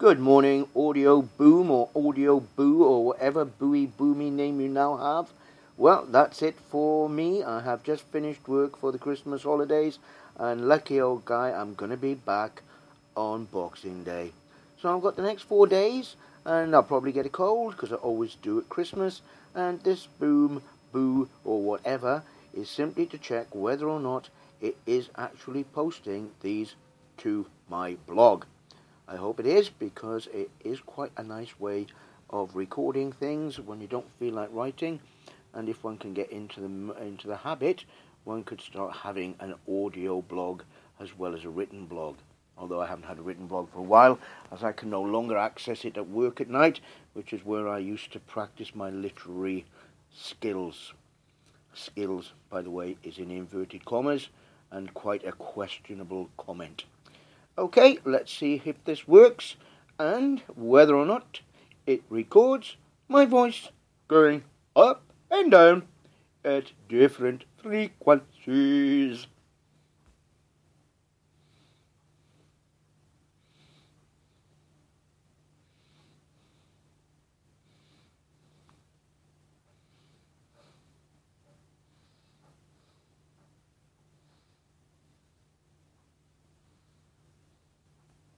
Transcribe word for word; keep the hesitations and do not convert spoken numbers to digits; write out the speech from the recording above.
Good morning, Audio Boom or Audio Boo or whatever booey boomy name you now have. Well, that's it for me. I have just finished work for the Christmas holidays, and lucky old guy, I'm going to be back on Boxing Day. So I've got the next four days, and I'll probably get a cold, because I always do at Christmas, and this boom, boo, or whatever is simply to check whether or not it is actually posting these to my blog. I hope it is, because it is quite a nice way of recording things when you don't feel like writing, and if one can get into the into the habit, one could start having an audio blog as well as a written blog. Although I haven't had a written blog for a while, as I can no longer access it at work at night, which is where I used to practice my literary skills. Skills, by the way, is in inverted commas, and quite a questionable comment. Okay, let's see if this works, and whether or not it records my voice going up and down at different frequencies.